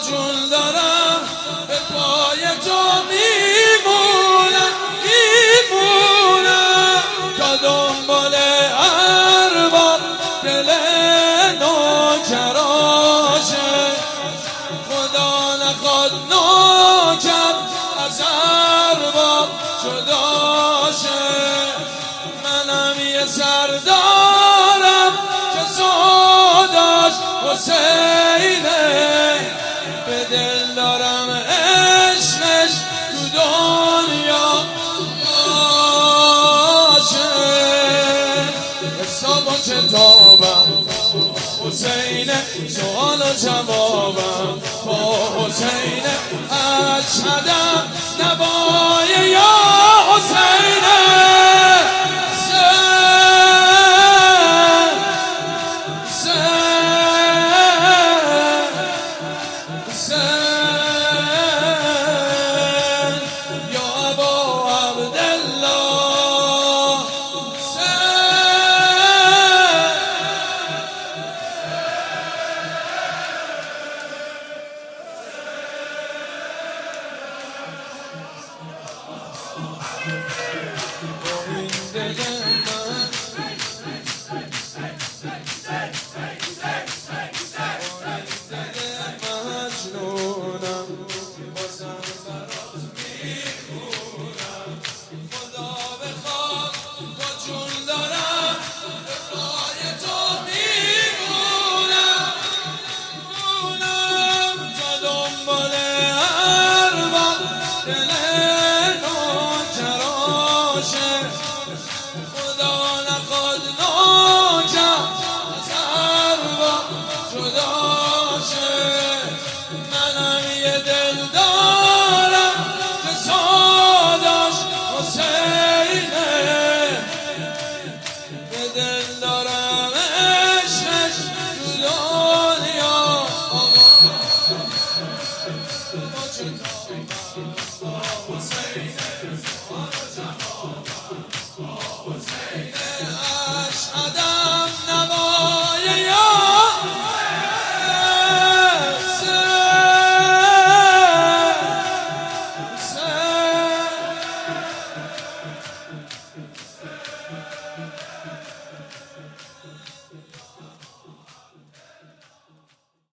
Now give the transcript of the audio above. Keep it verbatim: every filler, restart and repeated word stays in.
جون دارم به پای تو میمونم میمونم تا دنبال ارباب دل نوکراشه. خدا نخواد نوکر از ارباب جداشه. منم یه سردارم که سوداش حسینه، به دل دارم عشقش تو دنیا باشه. حساب و کتابم حسینه، سوال و جوابم با حسینه. اشهدم نوای یا